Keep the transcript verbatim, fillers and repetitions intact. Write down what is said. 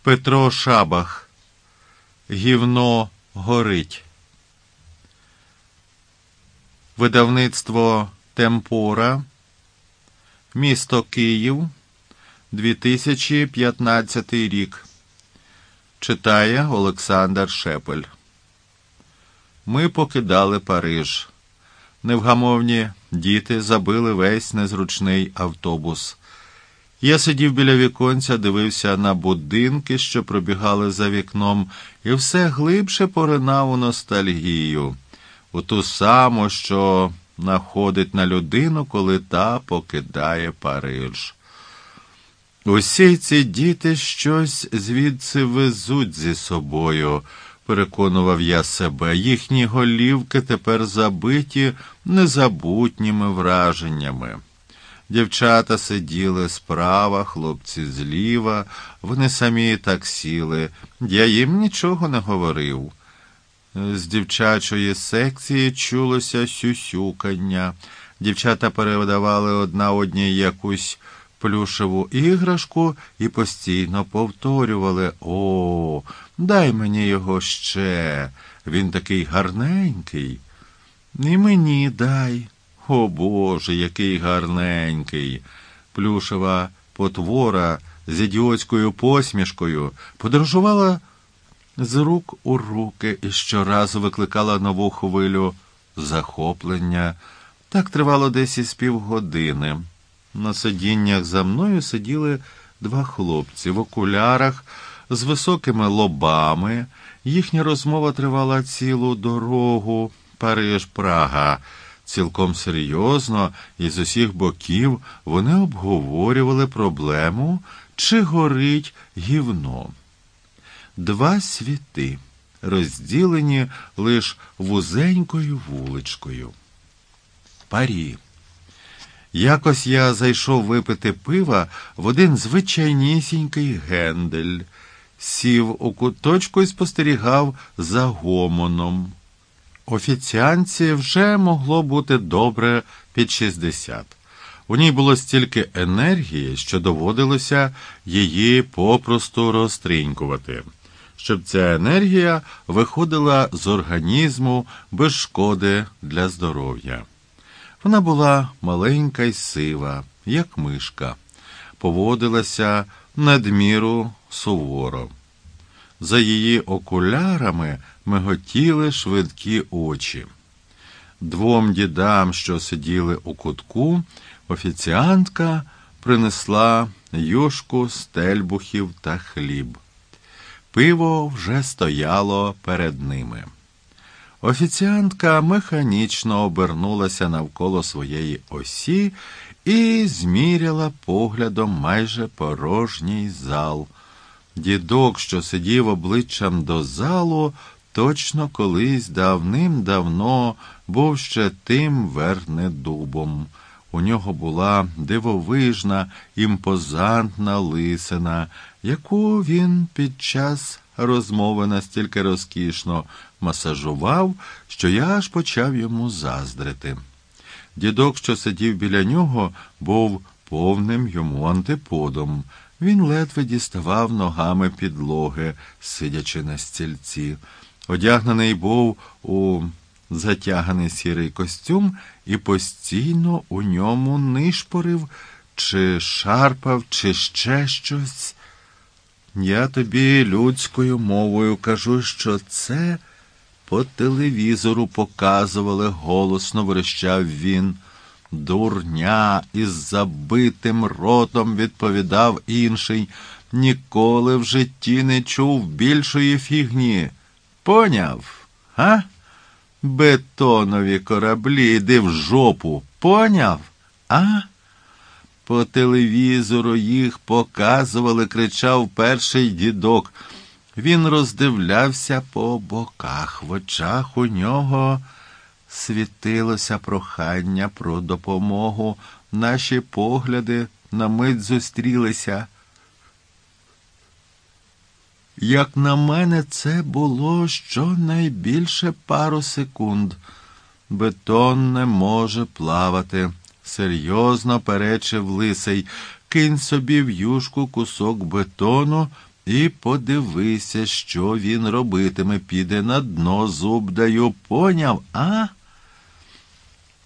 Петро Шабах. Гівно горить. Видавництво «Темпора», місто Київ, дві тисячі п'ятнадцятий рік. Читає Олександр Шепель. Ми покидали Париж. Невгамовні діти забили весь незручний автобус. Я сидів біля віконця, дивився на будинки, що пробігали за вікном, і все глибше поринав у ностальгію. У ту саму, що находить на людину, коли та покидає Париж. Усі ці діти щось звідси везуть зі собою, переконував я себе. Їхні голівки тепер забиті незабутніми враженнями. Дівчата сиділи справа, хлопці зліва, вони самі так сіли. Я їм нічого не говорив. З дівчачої секції чулося сюсюкання. Дівчата передавали одна одній якусь плюшеву іграшку і постійно повторювали: «О, дай мені його ще, він такий гарненький». «І мені дай». «О, Боже, який гарненький!» Плюшева потвора з ідіотською посмішкою подорожувала з рук у руки і щоразу викликала нову хвилю захоплення. Так тривало десь із півгодини. На сидіннях за мною сиділи два хлопці в окулярах з високими лобами. Їхня розмова тривала цілу дорогу Париж-Прага. Цілком серйозно і з усіх боків вони обговорювали проблему, чи горить гівно. Два світи, розділені лиш вузенькою вуличкою. Парі. Якось я зайшов випити пива в один звичайнісінький гендель, сів у куточку і спостерігав за гомоном. Офіціантці вже могло бути добре під шістдесят. У ній було стільки енергії, що доводилося її попросту розтринькувати, щоб ця енергія виходила з організму без шкоди для здоров'я. Вона була маленька й сива, як мишка, поводилася надміру суворо. За її окулярами миготіли швидкі очі. Двом дідам, що сиділи у кутку, офіціантка принесла юшку, стельбухів та хліб. Пиво вже стояло перед ними. Офіціантка механічно обернулася навколо своєї осі і зміряла поглядом майже порожній зал. Дідок, що сидів обличчям до залу, точно колись давним-давно був ще тим вернедубом. У нього була дивовижна, імпозантна лисина, яку він під час розмови настільки розкішно масажував, що я аж почав йому заздрити. Дідок, що сидів біля нього, був повним йому антиподом. Він ледве діставав ногами підлоги, сидячи на стільці. Одягнений був у затяганий сірий костюм і постійно у ньому нишпорив, чи шарпав, чи ще щось. Я тобі людською мовою кажу, що це по телевізору показували, голосно верещав він. «Дурня!» із забитим ротом відповідав інший. «Ніколи в житті не чув більшої фігні. Поняв? Га? Бетонові кораблі, іди в жопу. Поняв? А?» По телевізору їх показували, кричав перший дідок. Він роздивлявся по боках. В очах у нього світилося прохання про допомогу. Наші погляди на мить зустрілися. Як на мене, це було щонайбільше пару секунд. «Бетон не може плавати», – серйозно перечив лисий. «Кинь собі в юшку кусок бетону, І подивися, що він робитиме. Піде на дно, зуб даю. Поняв, а?